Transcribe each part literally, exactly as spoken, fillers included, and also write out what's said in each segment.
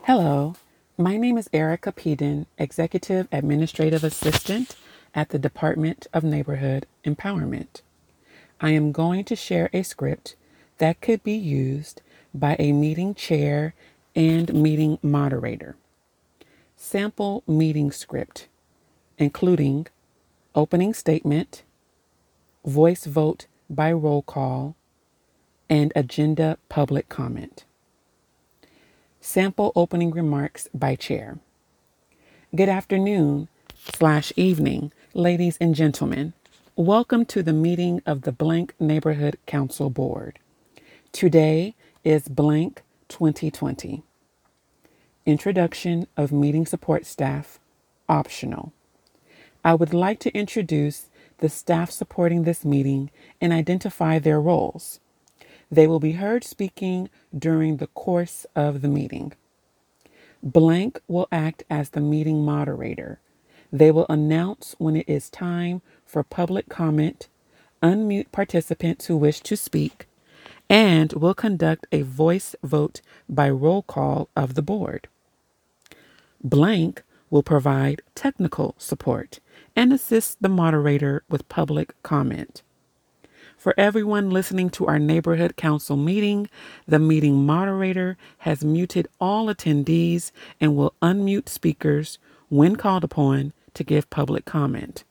Hello, my name is Erica Peden, Executive Administrative Assistant at the Department of Neighborhood Empowerment. I am going to share a script that could be used by a meeting chair and meeting moderator. Sample meeting script, including opening statement, voice vote by roll call, and agenda public comment. Sample opening remarks by chair. Good afternoon slash evening, ladies and gentlemen. Welcome to the meeting of the Blank Neighborhood Council Board. Today is Blank twenty twenty. Introduction of meeting support staff, optional. I would like to introduce the staff supporting this meeting and identify their roles. They will be heard speaking during the course of the meeting. Blank will act as the meeting moderator. They will announce when it is time for public comment, unmute participants who wish to speak, and will conduct a voice vote by roll call of the board. Blank will provide technical support and assist the moderator with public comment. For everyone listening to our neighborhood council meeting, the meeting moderator has muted all attendees and will unmute speakers when called upon to give public comment.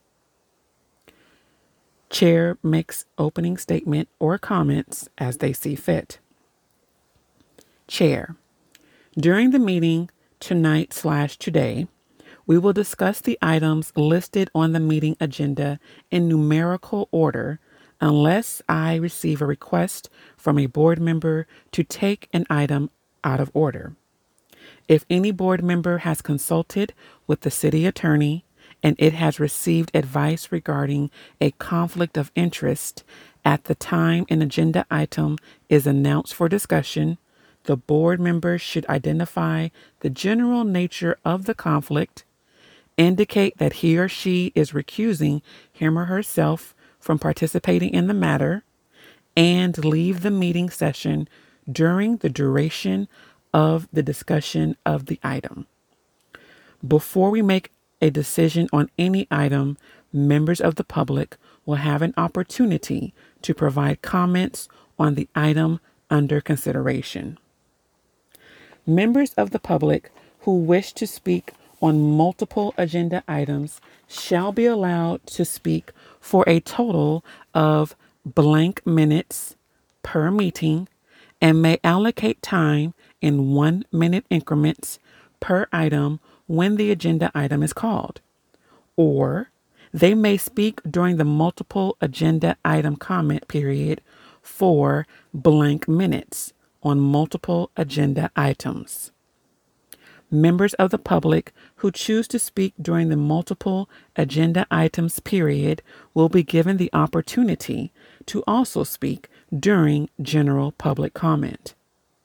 Chair makes opening statement or comments as they see fit. Chair, during the meeting tonight slash today, we will discuss the items listed on the meeting agenda in numerical order unless I receive a request from a board member to take an item out of order. If any board member has consulted with the city attorney and it has received advice regarding a conflict of interest at the time an agenda item is announced for discussion, the board member should identify the general nature of the conflict, indicate that he or she is recusing him or herself from participating in the matter, and leave the meeting session during the duration of the discussion of the item. Before we make a decision on any item, members of the public will have an opportunity to provide comments on the item under consideration. Members of the public who wish to speak on multiple agenda items shall be allowed to speak for a total of blank minutes per meeting and may allocate time in one minute increments per item when the agenda item is called. Or they may speak during the multiple agenda item comment period for blank minutes on multiple agenda items. Members of the public who choose to speak during the multiple agenda items period will be given the opportunity to also speak during general public comment.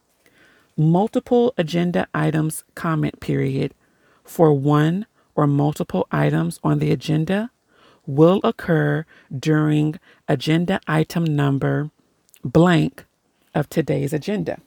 Multiple agenda items comment period for one or multiple items on the agenda will occur during agenda item number blank of today's agenda.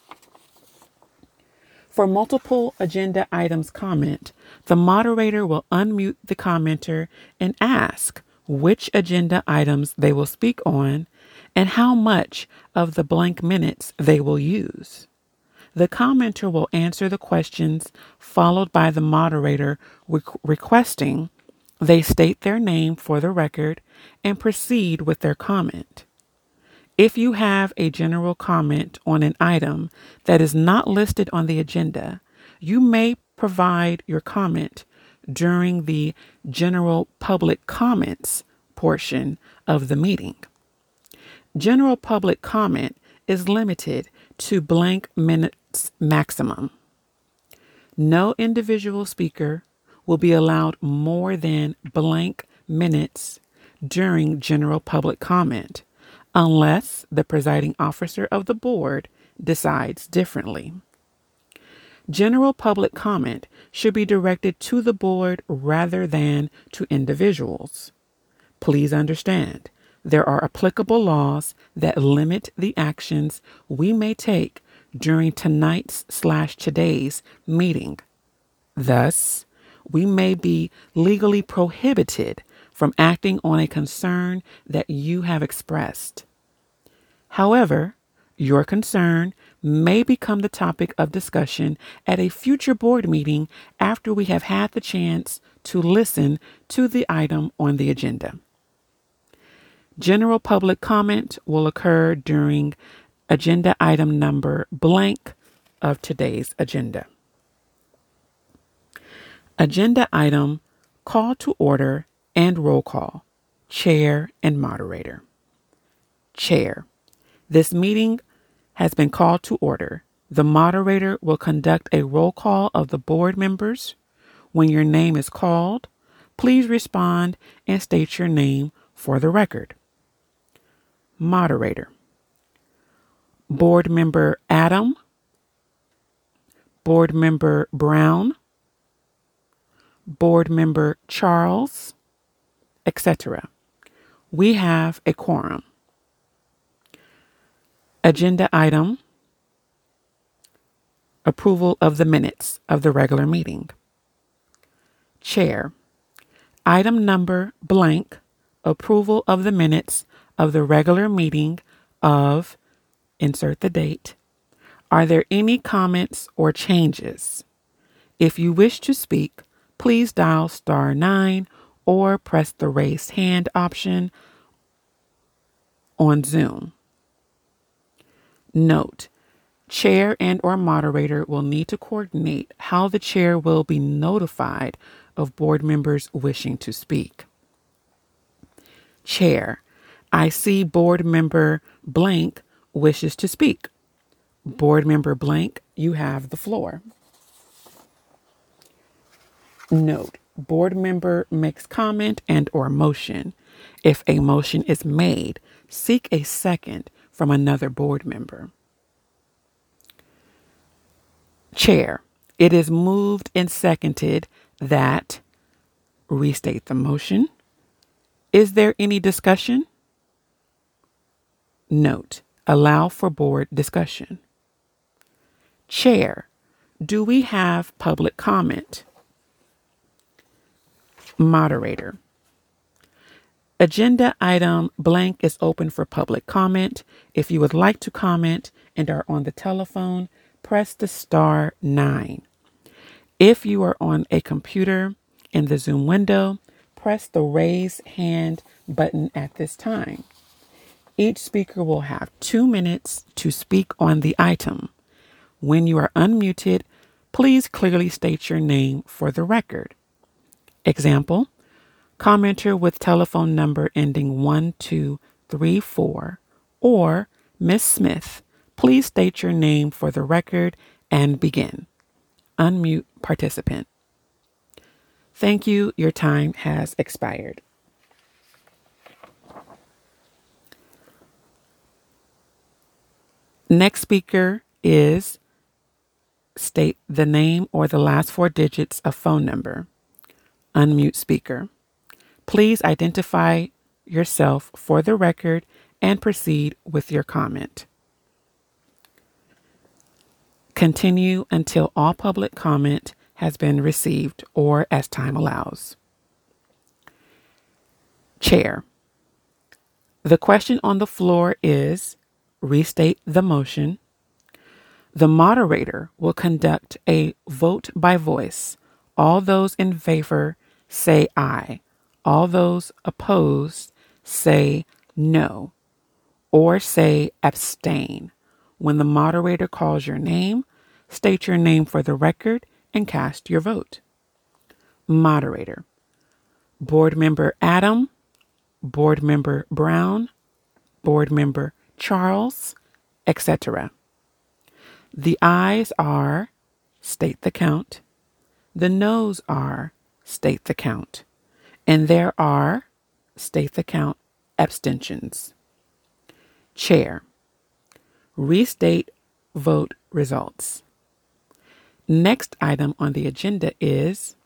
For multiple agenda items comment, the moderator will unmute the commenter and ask which agenda items they will speak on and how much of the blank minutes they will use. The commenter will answer the questions followed by the moderator re- requesting they state their name for the record and proceed with their comment. If you have a general comment on an item that is not listed on the agenda, you may provide your comment during the general public comments portion of the meeting. General public comment is limited to blank minutes maximum. No individual speaker will be allowed more than blank minutes during general public comment, unless the presiding officer of the board decides differently. General public comment should be directed to the board rather than to individuals. Please understand, there are applicable laws that limit the actions we may take during tonight's slash today's meeting. Thus, we may be legally prohibited from acting on a concern that you have expressed. However, your concern may become the topic of discussion at a future board meeting after we have had the chance to listen to the item on the agenda. General public comment will occur during agenda item number blank of today's agenda. Agenda item call to order and roll call, chair and moderator. Chair. This meeting has been called to order. The moderator will conduct a roll call of the board members. When your name is called, please respond and state your name for the record. Moderator. Board Member Adam, Board Member Brown, Board Member Charles, et cetera. We have a quorum. Agenda item, approval of the minutes of the regular meeting. Chair. Item number blank, approval of the minutes of the regular meeting of, insert the date. Are there any comments or changes? If you wish to speak, please dial star nine or press the raise hand option on Zoom. Note, chair and or moderator will need to coordinate how the chair will be notified of board members wishing to speak. Chair, I see board member blank wishes to speak. Board member blank, you have the floor. Note, board member makes comment and or motion. If a motion is made, seek a second from another board member. Chair, it is moved and seconded that, restate the motion. Is there any discussion? Note, allow for board discussion. Chair, do we have public comment? Moderator. Agenda item blank is open for public comment. If you would like to comment and are on the telephone, press the star nine. If you are on a computer in the Zoom window, press the raise hand button at this time. Each speaker will have two minutes to speak on the item. When you are unmuted, please clearly state your name for the record. Example, commenter with telephone number ending one two three four, or Miss Smith, please state your name for the record and begin. Unmute participant. Thank you. Your time has expired. Next speaker is state the name or the last four digits of phone number. Unmute speaker. Please identify yourself for the record and proceed with your comment. Continue until all public comment has been received or as time allows. Chair. The question on the floor is, restate the motion. The moderator will conduct a vote by voice. All those in favor say aye. All those opposed say no or say abstain. When the moderator calls your name, state your name for the record and cast your vote. Moderator. Board Member Adam, Board Member Brown, Board Member Charles, et cetera. The ayes are, state the count. The noes are, state the count. And there are, state the count, abstentions. Chair. Restate vote results. Next item on the agenda is